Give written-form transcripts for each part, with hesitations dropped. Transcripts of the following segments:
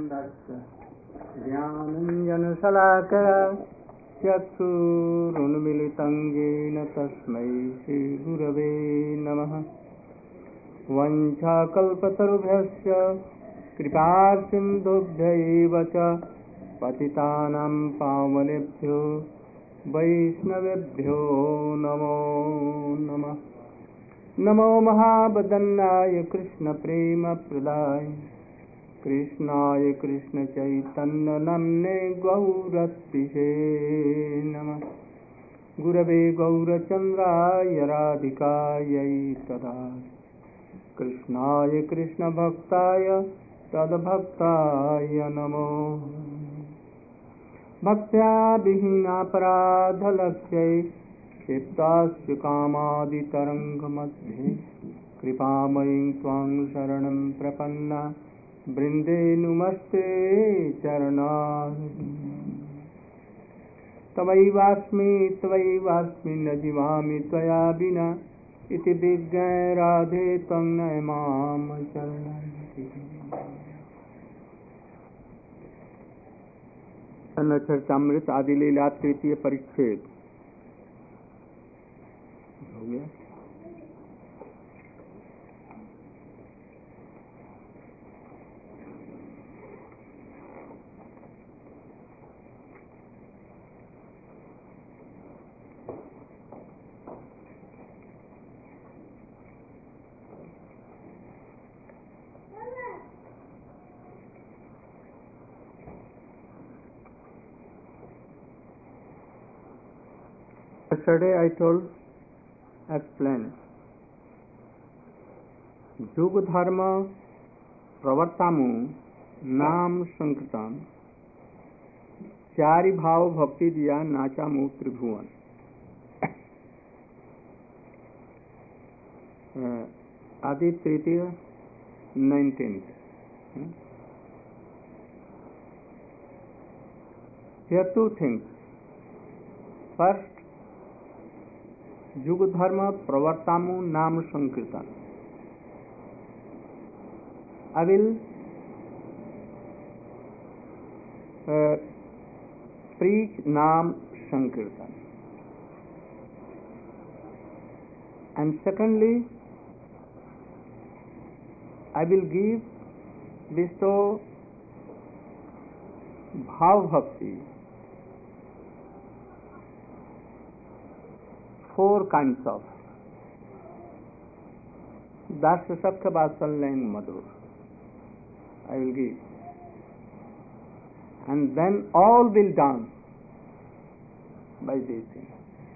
ज्ञानानन्दस्य ज्ञानञ्जनशलाकया चक्षुरुन्मिलितं येन तस्मै श्रीगुरवे नमः। वञ्चाकल्पतरुभ्यश्च कृपासिन्धुभ्यैव च पतितानां पावनेभ्यो वैष्णवेभ्यो नमो नमः। नमो महावदन्नाय कृष्णप्रेमप्रदाय कृष्णाय कृष्णचैतन्यनाम्ने गौरत्पिषे नमः। गुरवे गौरचन्द्राय राधिकायै तदा कृष्णाय कृष्णभक्ताय तद्भक्ताय नमो। भक्त्या विहीनापराधलक्ष्यै क्षिप्तास्य कामादितरङ्गमध्ये कृपामयीं त्वां शरणं प्रपन्ना वृन्दे नुमस्ते चरणारविन्दे। त्वयैवास्मि न जीवामि त्वया विना इति विज्ञाय राधे त्वं नय मां चरणं। चरितामृत आदि लीला तृतीय परिच्छेद हो गया। Yesterday I explained युग धर्म प्रवर्तामु नाम संकीर्तन चारि भाव भक्ति दिया नाचामु त्रिभुवन। आदि तृतीय 19th। Here two things. First, युग धर्म प्रवर्तामु नाम संकीर्तन। I will preach Naam Sankirtan. And secondly, I will bestow Bhav Bhakti, 4 kinds of Dasya Sakya Vatsalya Madhur. I will give, and then all will dance by this thing.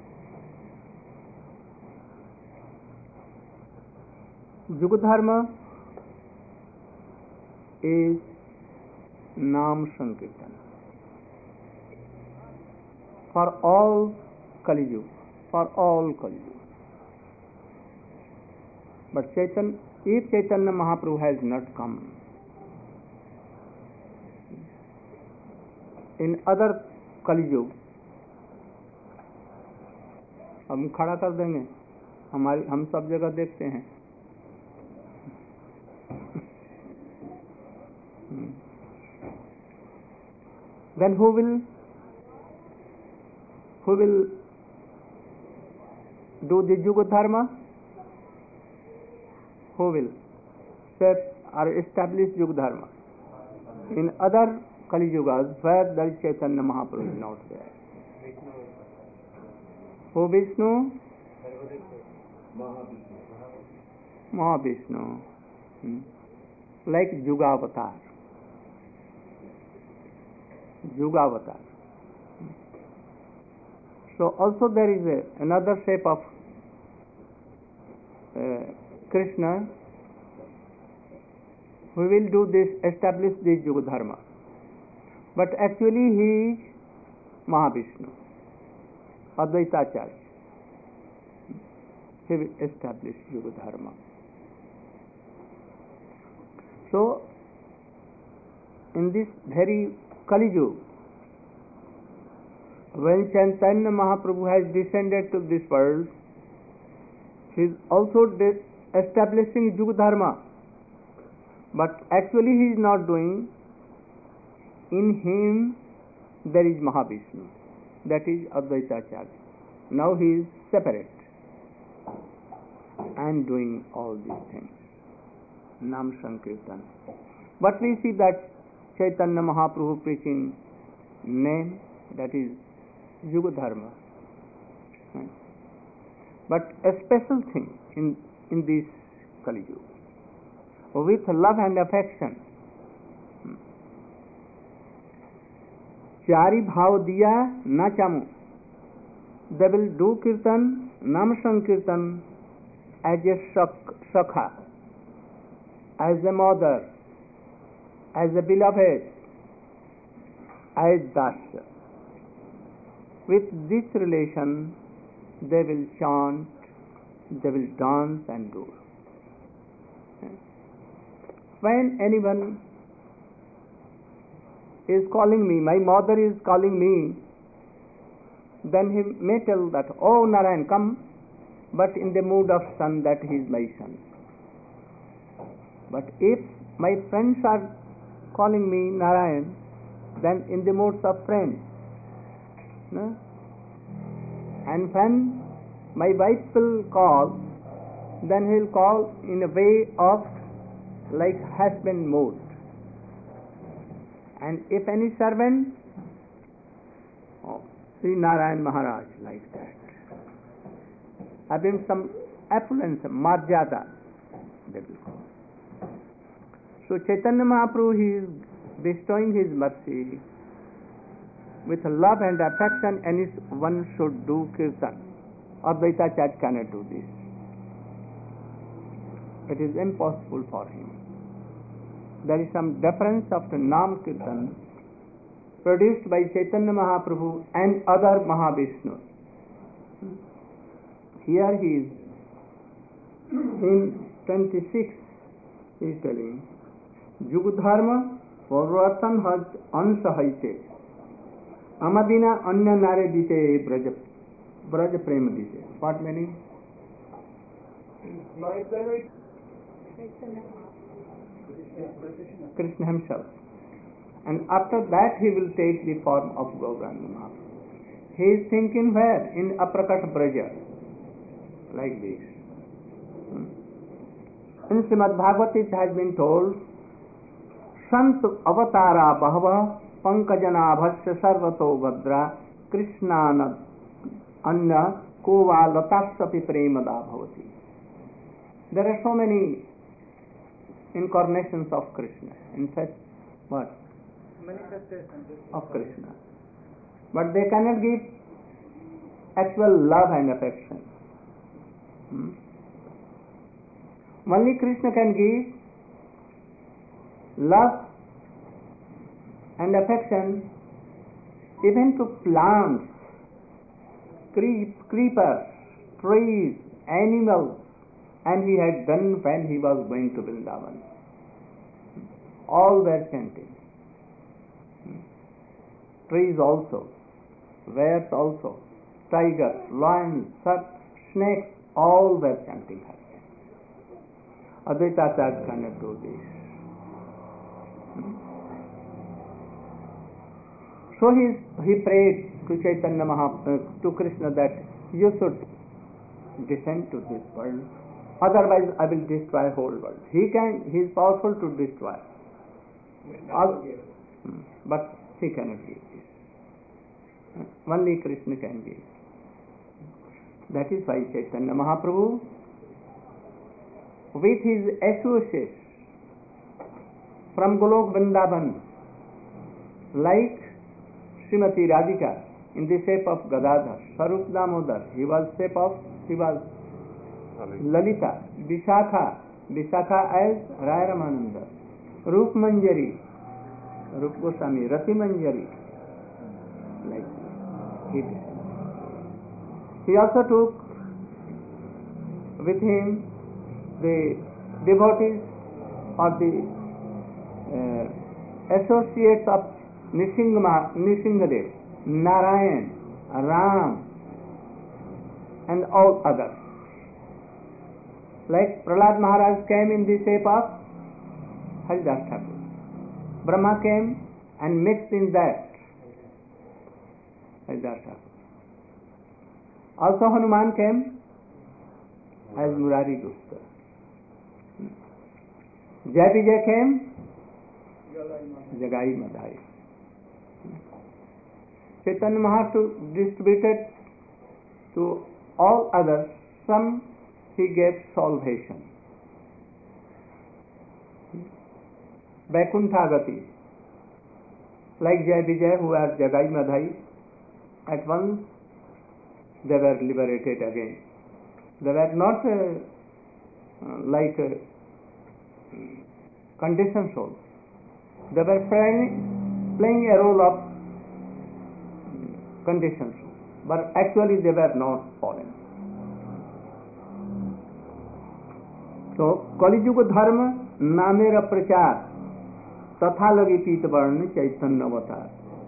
Yuga Dharma is Naam Sankirtan for all Kali Yuga, for all Kali Yuga. But if Chaitanya Mahaprabhu has not come, in other Kali Yuga, हम खड़ा कर देंगे, हम सब जगह देखते हैं। Then who will do the Yuga Dharma? Who will set or establish Yuga Dharma in other Kali Yugas where there is Chaitanya Mahaprabhu is not there? Who? Vishnu? Mahavishnu. Like Yugavatar. So also there is another shape of Krishna who will do this, establish this Yuga Dharma. But actually he is Mahavishnu, Advaitacharya. He will establish Yuga Dharma. So in this very Kali Yuga, when Chaitanya Mahaprabhu has descended to this world, he is also establishing Yuga Dharma, but actually he is not doing, in him there is Mahavishnu, that is Advaita Acharya. Now he is separate and doing all these things. Nam Sankirtan. But we see that Chaitanya Mahaprabhu preaching name, that is Yuga Dharma. But a special thing in this Kali Yuga, with love and affection, चारि भाव दिया न चामू, they will do kirtan, Nam Sankirtan, as a Sakha, as a mother, as a beloved, as Dasya. With this relation, they will chant, they will dance and do. When anyone is calling me, my mother is calling me, then he may tell that, oh Narayan, come, but in the mood of son, that he is my son. But if my friends are calling me Narayan, then in the moods of friends. No? And when my wife will call, then he will call in a way of like husband mood. And if any servant, Sri Narayan Maharaj, like that. Having some affluence, marjada, they will call. So Chaitanya Mahaprabhu, he is bestowing his mercy with love and affection, and one should do kirtan. Advaita Acharya cannot do this. It is impossible for him. There is some difference of the Nam Kirtan produced by Chaitanya Mahaprabhu and other Mahavishnus. Here he is, in 26, he is telling, Yugadharma Parvartan has ansahaite, Amadina Anya Nare Dite Braja Prema Dite. What meaning? Krishna himself. And after that he will take the form of Gauranga Mahaprabhu. He is thinking where? In Aprakat Braja. Like this. In Srimad Bhagavad it has been told, Sant avatara bahava pankajana bhasya sarvato vadra krishnana anya kova latasyapi premada bhavati. There are so many incarnations of Krishna. In fact, what? Manifestations of Krishna. But they cannot give actual love and affection. Only Krishna can give love and affection even to plants, creepers, trees, animals, and he had done when he was going to Vrindavan. All were chanting. Trees also, bears also, tigers, lions, serpents, snakes, all were chanting her. Advaita Acharya cannot do this. So he prayed to Chaitanya Mahaprabhu, to Krishna, that you should descend to this world, otherwise I will destroy whole world. He is powerful to destroy. But he cannot give this. Only Krishna can give. That is why Chaitanya Mahaprabhu, with his associates from Golok Vrindavan, like Srimati Radhika in the shape of Gadadhar, Sarup Damodar, he was shape of, he was Lalita, Vishakha as Raya Ramananda, Rup Manjari, Rup Goswami, Rati Manjari, like he did. He also took with him the devotees or the associates of Nishingadev, Narayan, Ram, and all others. Like Prahlad Maharaj came in the shape of Haridas Thakur. Brahma came and mixed in that. Also Hanuman came as Murari Gupta. Jai Vijay came Jagai Madhai. Chaitanya Mahaprabhu distributed to all others. Some he gave salvation. Vaikuntha-gati, like Jai Vijay, who are Jagai Madhai, at once they were liberated again. They were not like conditioned souls. They were playing a role of conditioned souls, but actually they were not fallen. तो कलिजुग धर्म नामेर प्रचार तथा लगे पीत वर्ण चैतन्य अवतार.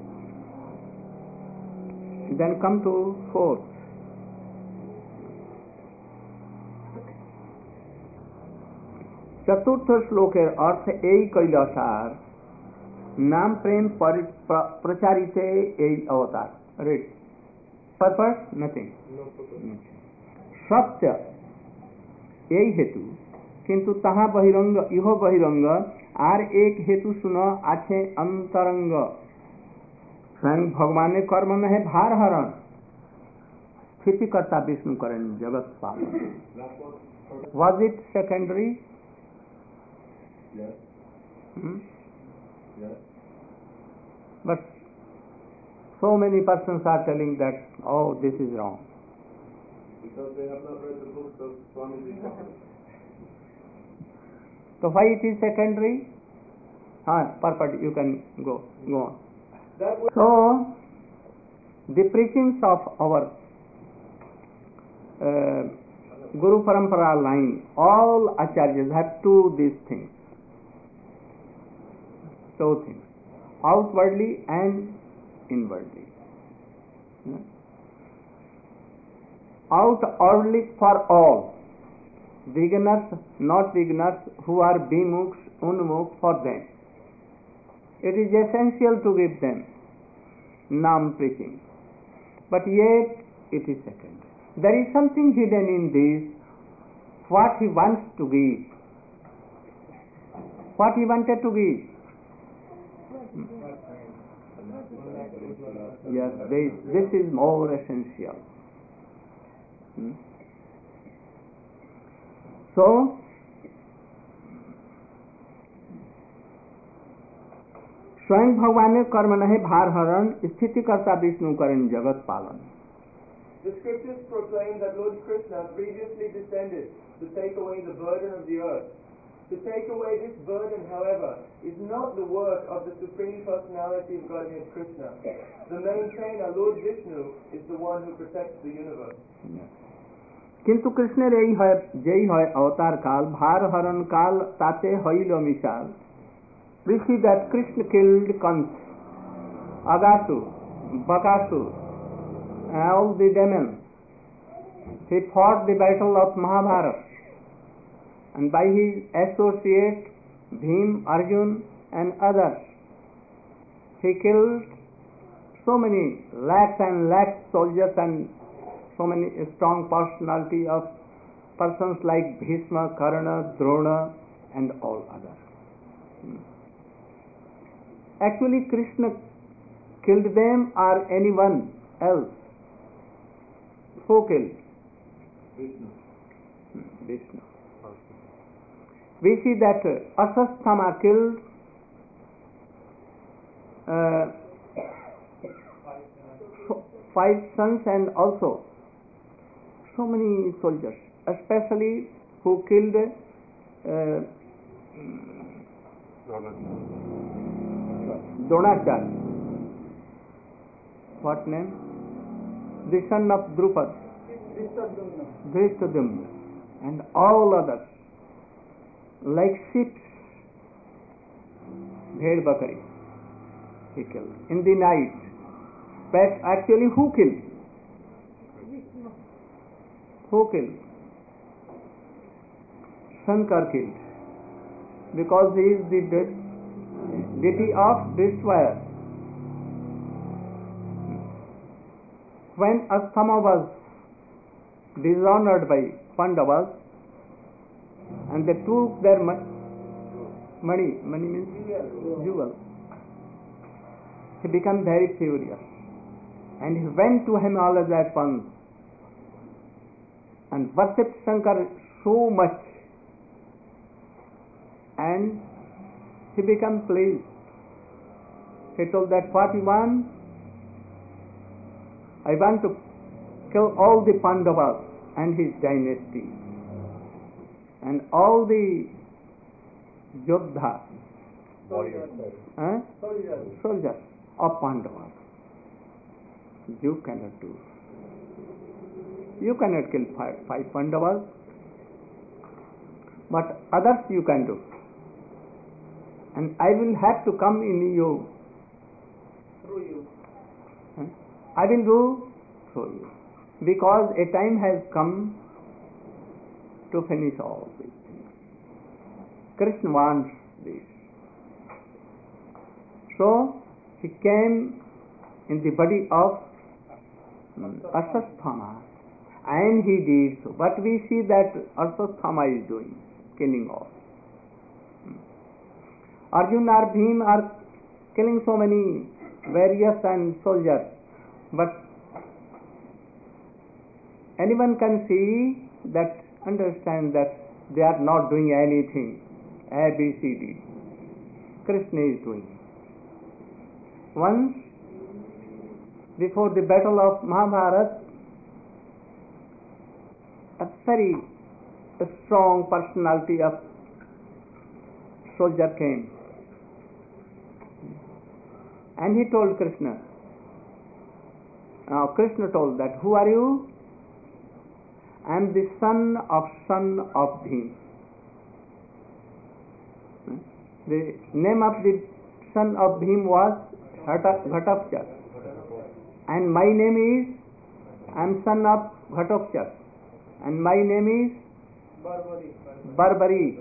Then come to fourth. चतुर्थ श्लोकेर अर्थ এই কৈলাসার नाम प्रेम प्रचारित এই अवतार. Read. Purpose? Nothing. सत्य এই हेतु किंतु ताहा बहिरंग इह बहिरंग आर एक हेतु सुन आछे अंतरंग. स्वयं भगवान ने कर्म में है भार हरण, स्थिति करता विष्णु करण जगत पालन. Was it secondary? Yes. Yes. But so many persons are telling that, oh, this is wrong. Because they have not read the books of Swami Vivekananda. So why it is secondary? Purport, you can go on. So the preachings of our Guru Parampara line, all acharyas have two these things. Two things, outwardly and inwardly. Outwardly for all, beginners, not beginners, who are bimukhs, unmukhs, for them. It is essential to give them Nam preaching. But yet it is second. There is something hidden in this, what he wants to give. What he wanted to give. Yes, this is more essential. So, स्वयं भगवान ने कर्म नहीं भार हरण स्थिति करता विष्णु करण जगत पालन. The scriptures proclaim that Lord Krishna previously descended to take away the burden of the earth. To take away this burden, however, is not the work of the Supreme Personality of Godhead Krishna. The maintainer, Lord Vishnu, is the one who protects the universe. किंतु कृष्ण जय है अवतार काल भार हरण काल ताते हईल मिसाल. We see that Krishna killed Kant, Agasur, Bakasur, all the demons. He fought the battle of Mahabharata, and by his associate Bhim, Arjun and others, he killed so many lakhs and lakhs soldiers and so many strong personality of persons like Bhishma, Karna, Drona and all others. Actually Krishna killed them or anyone else? Who killed? Vishnu. We see that Asasthama killed five sons and also so many soldiers, especially who killed Dronacharya. What name? The son of Drupad, Drishtadumna, and all others, like sheep, bhed bakari, he killed in the night. But actually who killed? Who killed? Shankar killed, because he is the deity of destroyer. When Asthama was dishonored by Pandavas and they took their money means jewel, he became very furious and he went to Himalayas at once and worshipped Shankar so much, and he became pleased. He told that, what you want? I want to kill all the Pandavas and his dynasty and all the Yodha, soldiers of Pandavas. You cannot do. You cannot kill five Pandavas, but others you can do. And I will have to come in you. Through you. I will do through you. Because a time has come to finish all these things. Krishna wants this. So he came in the body of Ashwatthama, and he did so. But we see that Ashwatthama is doing killing off. Arjuna or Bhim are killing so many warriors and soldiers, but anyone can see that, understand that they are not doing anything. A, B, C, D. Krishna is doing. Once, before the battle of Mahabharata, a very strong personality of soldier came, and he told Krishna. Now Krishna told that, who are you? I am the son of Bhim. The name of the son of Bhim was Ghatotkacha, and my name is, I am son of Ghatotkacha, and my name is Barbari.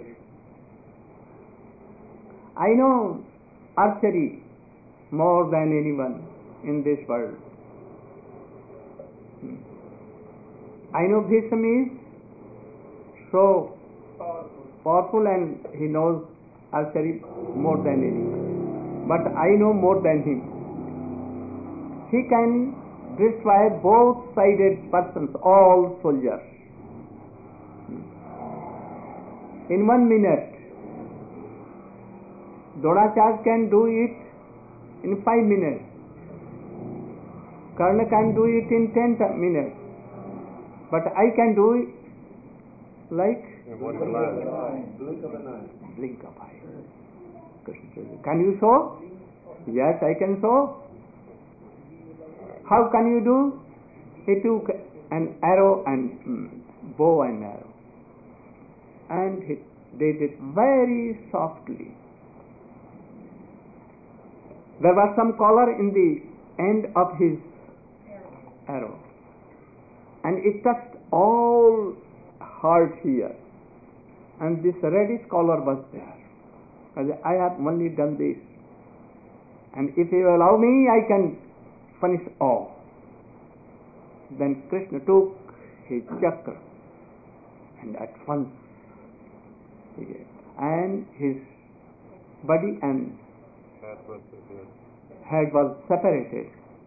I know archery more than anyone in this world. I know Bhishma is so powerful and he knows archery more than anyone. But I know more than him. He can destroy both-sided persons, all soldiers. In 1 minute. Dronacharya can do it in 5 minutes. Karna can do it in 10 minutes. But I can do it like blink of eye. Can you show? Yes, I can show. How can you do? He took an arrow and bow and arrow, and he did it very softly. There was some collar in the end of his arrow, and it touched all heart here, and this reddish collar was there. I have only done this, and if you allow me, I can finish all. Then Krishna took his chakra, and at once, and his body and head was separated.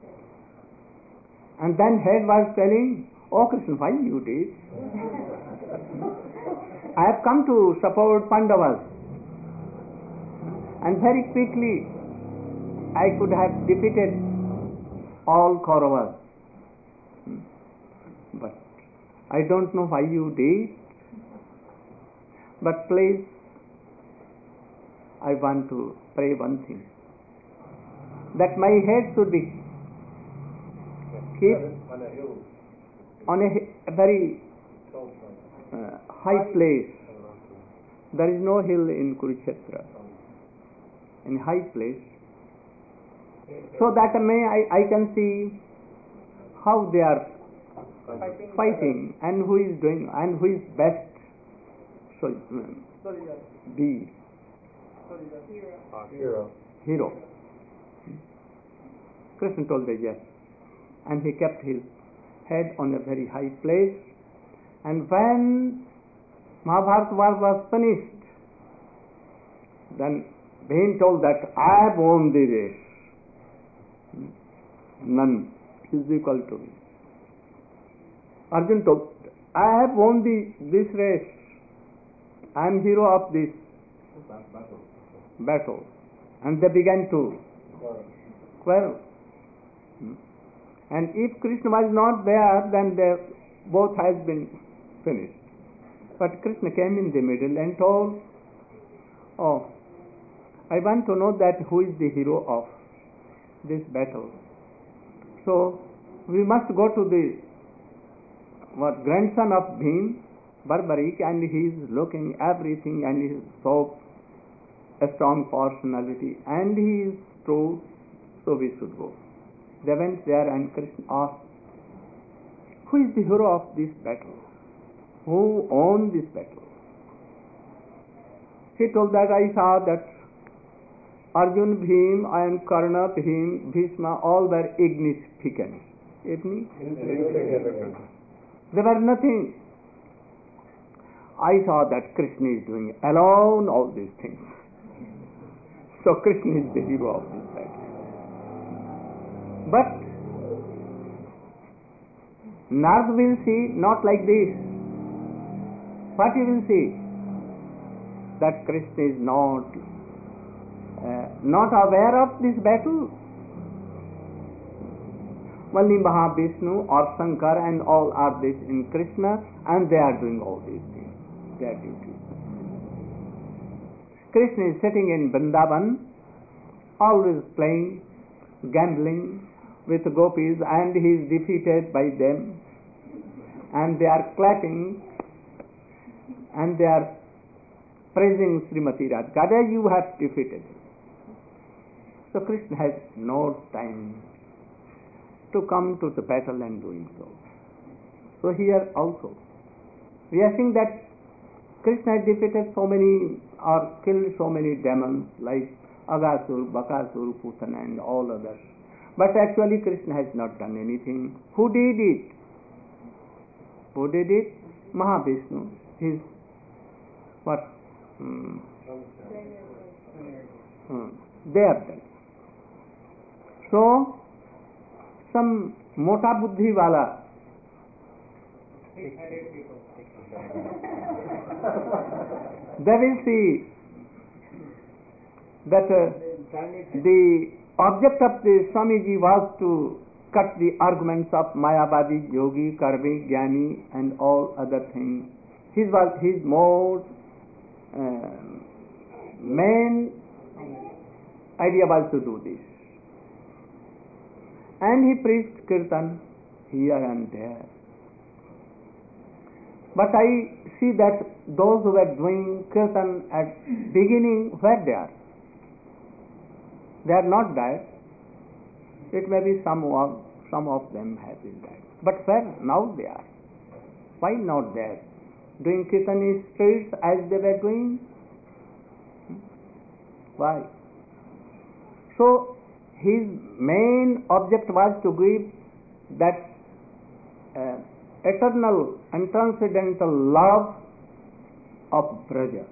And then head was telling, oh Krishna, why you did? I have come to support Pandavas. And very quickly I could have defeated all Kauravas. But I don't know why you did. But please, I want to pray one thing. That my head should be kept on a very high place. There is no hill in Kurukshetra. In high place. So that I can see how they are fighting and who is doing and who is best. So be hero? Krishna told that yes. And he kept his head on a very high place. And when Mahabharata war was finished, then Bhim told that I have won the race. None is equal to me. Arjun told, I have won this race. I am hero of this battle. And they began to quarrel. And if Krishna was not there, then they both has been finished. But Krishna came in the middle and told, oh, I want to know that who is the hero of this battle. So we must go to the grandson of Bhim, Barbarik, and he is looking everything and he is so a strong personality and he is true, so we should go. They went there and Krishna asked, who is the hero of this battle? Who won this battle? He told that I saw that Arjun, Bhim and Karna, Bhim, Bhishma, all were insignificant. They were nothing. I saw that Krishna is doing alone all these things. So Krishna is the hero of this battle. But Narad will see not like this. What he will see? That Krishna is not aware of this battle. Only Mahavishnu or Shankar and all are this in Krishna and they are doing all these things, their duties. Krishna is sitting in Vrindavan, always playing, gambling with gopis and he is defeated by them and they are clapping and they are praising Srimati Radhika, you have defeated him. So Krishna has no time to come to the battle and doing so. So here also, we are seeing that Krishna has defeated so many or killed so many demons like Aghasur, Bakasur, Putana and all others. But actually Krishna has not done anything. Who did it? Who did it? Mahavishnu. His what? They have done. So, some mota buddhi wala they will see that the object of the Swamiji was to cut the arguments of Mayavadi, Yogi, Karmi, Jnani and all other things. His most main idea was to do this. And he preached Kirtan here and there. But I see that those who were doing Kirtan at beginning, where they are? They are not there. It may be some of them have been there. But where now they are? Why not there? Doing Kirtan in streets as they were doing? Why? So his main object was to give that eternal and transcendental love of Braja.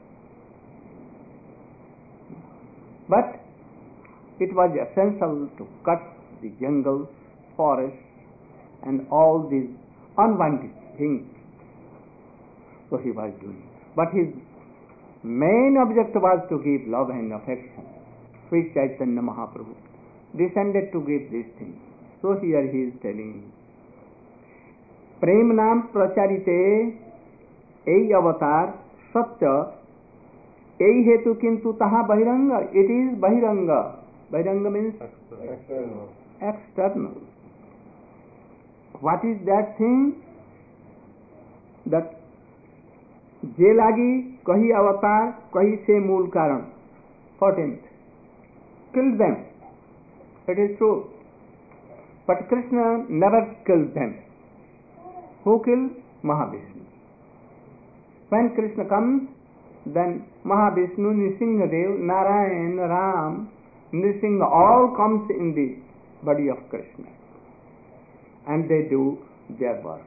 But it was essential to cut the jungles, forests and all these unwanted things. So he was doing. But his main object was to give love and affection, which Chaitanya Mahaprabhu descended to give these things. So here he is telling, Prem Nam Pracharite Ei Avatar Satya Ei Hetu Kintu Taha Bahiranga. It is Bahiranga. Bahiranga means external. What is that thing? That जे लागी कही अवतार कही से मूल कारण 14th killed them. It is true. But Krishna never killed them. Who killed? Mahavishnu. When Krishna comes, then Mahavishnu, Nrsimhadev, Narayan, Ram, Nrsimha, all comes in the body of Krishna, and they do their works.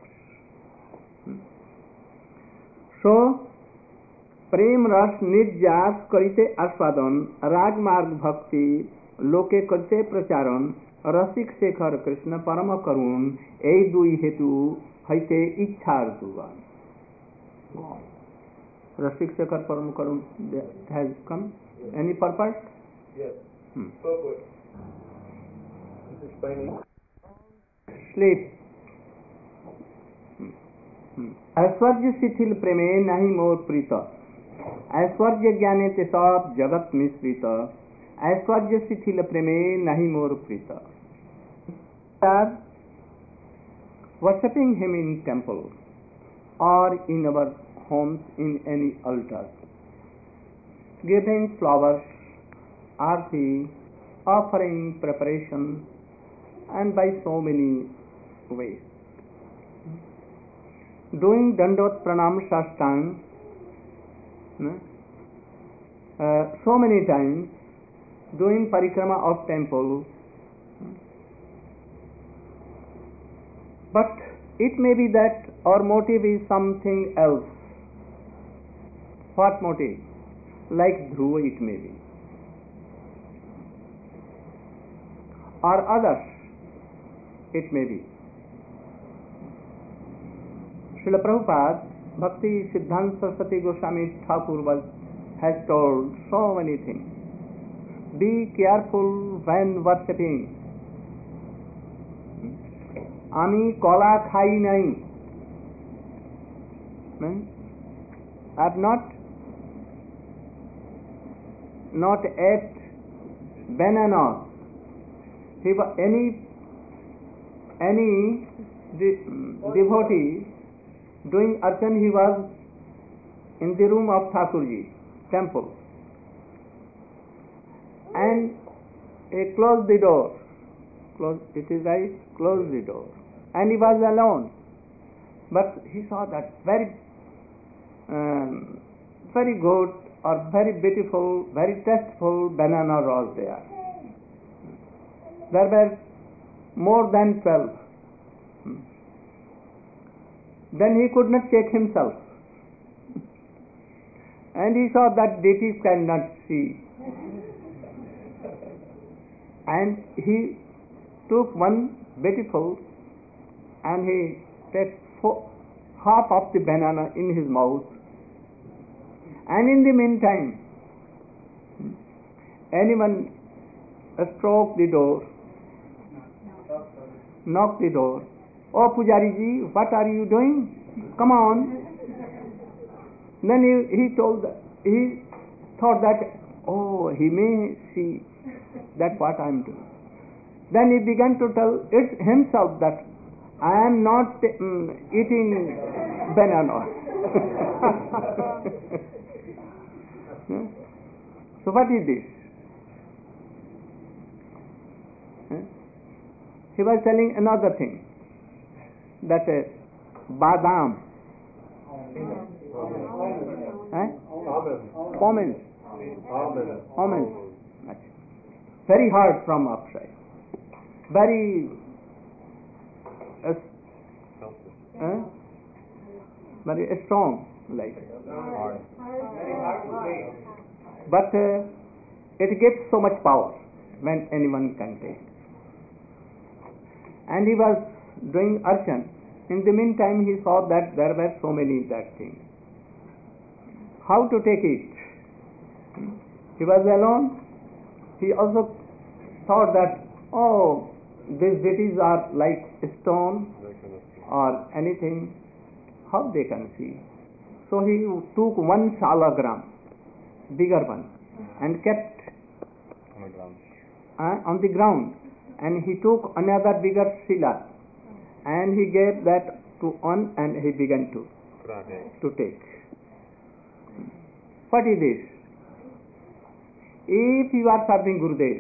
So, प्रेम रस निर्यास करिते आस्वादन, राजमार्ग भक्ति लोके करते प्रचारण, रसिक शेखर कृष्ण परम करुण, এই দুই হেতু হইতে ইচ্ছার যুগন। Rasik Shekhar Param Karun has come. Any purpose? Yes. Purpose. This is explaining. Sleep. ऐश्वर्य शिथिल प्रेमे नहीं मोर प्रीत, ऐश्वर्य ज्ञाने ते सब जगत मिश्रित, ऐश्वर्य शिथिल प्रेमे नहीं मोर प्रीत. Are worshipping him in temple or in our homes in any altar, giving flowers, arti, offering preparation, and by so many ways. Doing Dandot Pranam Sastang so many times, doing parikrama of temple, but it may be that our motive is something else. What motive? Like Dhruva it may be, or others it may be. Srila Prabhupada, Bhakti Siddhanta Saraswati Goswami Thakur has told so many things. Be careful when worshipping. আমি কলা খাই নাই, I have not ate bananas. Any devotee doing archan, he was in the room of Thakurji temple, and he closed the door. It is right, closed the door, and he was alone. But he saw that very good or very beautiful, very tasteful banana was there. There were more than 12. Then he could not check himself, and he saw that deities cannot see, and he took one beautiful, and he took half of the banana in his mouth, and in the meantime anyone stroked the door, knocked the door. Oh Pujari ji, what are you doing? Come on. Then he thought that, oh, he may see that what I am doing. Then he began to tell himself that I am not eating banana. So what is this? He was telling another thing, that badam, almonds, very hard from outside, very strong, like, but it gives so much power when anyone can take. And he was doing archan. In the meantime, he saw that there were so many that things. How to take it? He was alone. He also thought that, oh, these deities are like stone or anything. How they can see? So he took one salagram, bigger one, and kept on the ground. And he took another bigger sila, and he gave that to one, and he began to take. What is this? If you are serving Gurudev,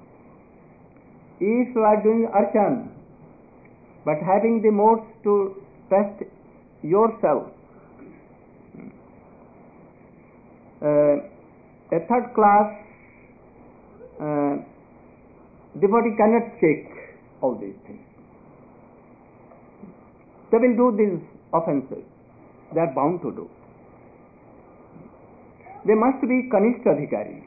if you are doing archan, but having the modes to test yourself, a third class devotee cannot check all these things. They will do these offenses. They are bound to do. They must be Kanishta Adhikari.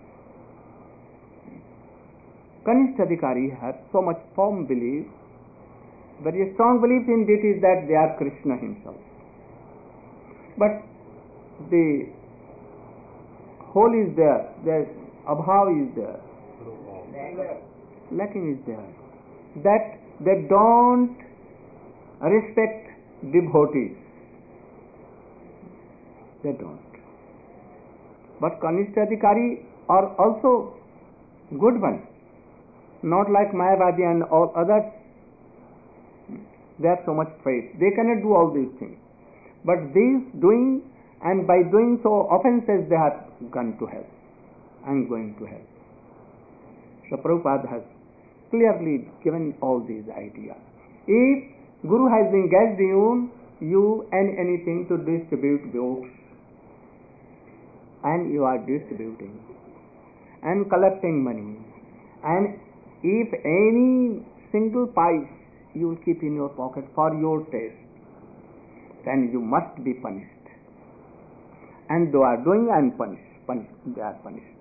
Kanishta Adhikari has so much firm belief, very strong belief in deities that they are Krishna himself. But the whole is there, their abhav is there, lacking is there. That they don't respect devotees. They don't. But Kanishta Adhikari are also good ones, not like Mayavadi and all others. They have so much faith. They cannot do all these things. But these doing, and by doing so offenses, they have gone to hell and going to hell. So Prabhupada has clearly given all these ideas. If Guru has engaged you and anything to distribute books, and you are distributing and collecting money, and if any single pice you will keep in your pocket for your taste, then you must be punished. And they are doing and punished, they are punished.